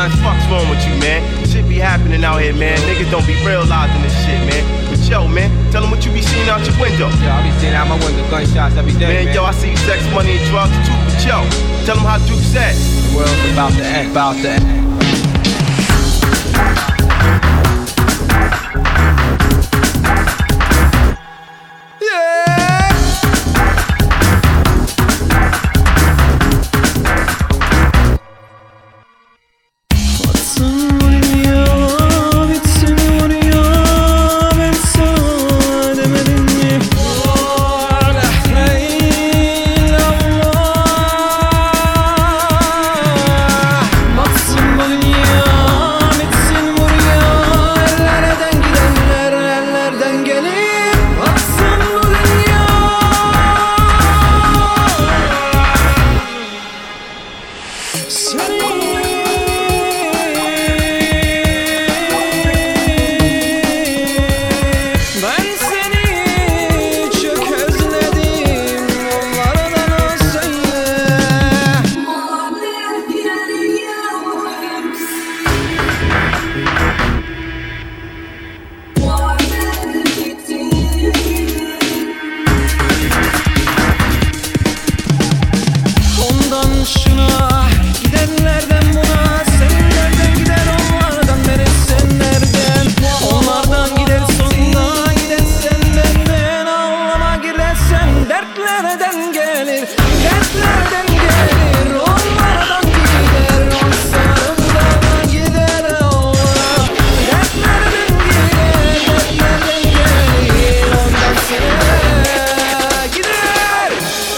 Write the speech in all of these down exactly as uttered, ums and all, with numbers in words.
son? Fuck's wrong with you, man? Shit be happening out here, man. Niggas don't be realizing this shit, man. But yo, man, tell them what you be seeing out your window. Yo, I be seeing out my window gunshots every day, man. Man, yo, I see sex, money, and drugs too. But yo, tell them how Duke said. The world's about to end, about to end. Şuna gidenlerden buna, sen nereden gider onlardan, beri sen nereden, onlardan gider sonuna, gidersen benden, ağlama girersen dertlerden gelir, dertlerden gelir, onlardan gider, on sarımdan gider Allah, dertlerden gider, dertlerden gelir, ondan sana gider.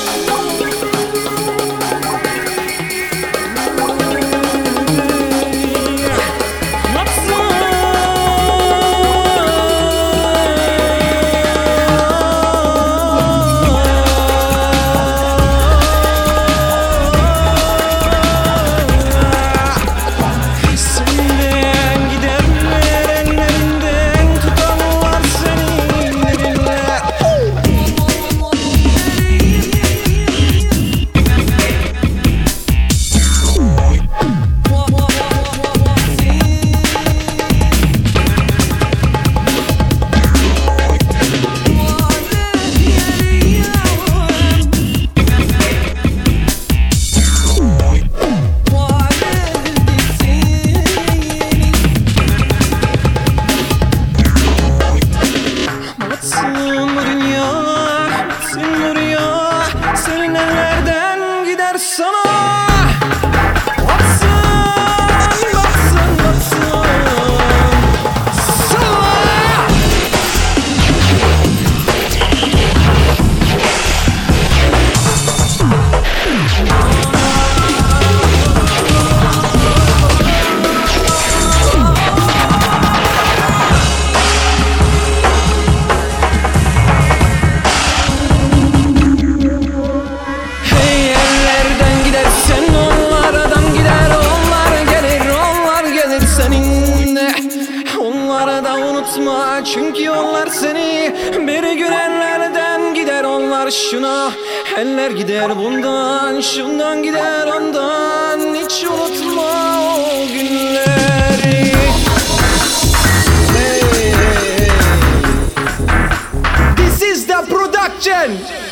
Onları da unutma, çünkü onlar seni bir görenlerden gider, onlar şuna eller gider bundan, şundan gider ondan, hiç unutma o günleri. Hey, hey. This is the production.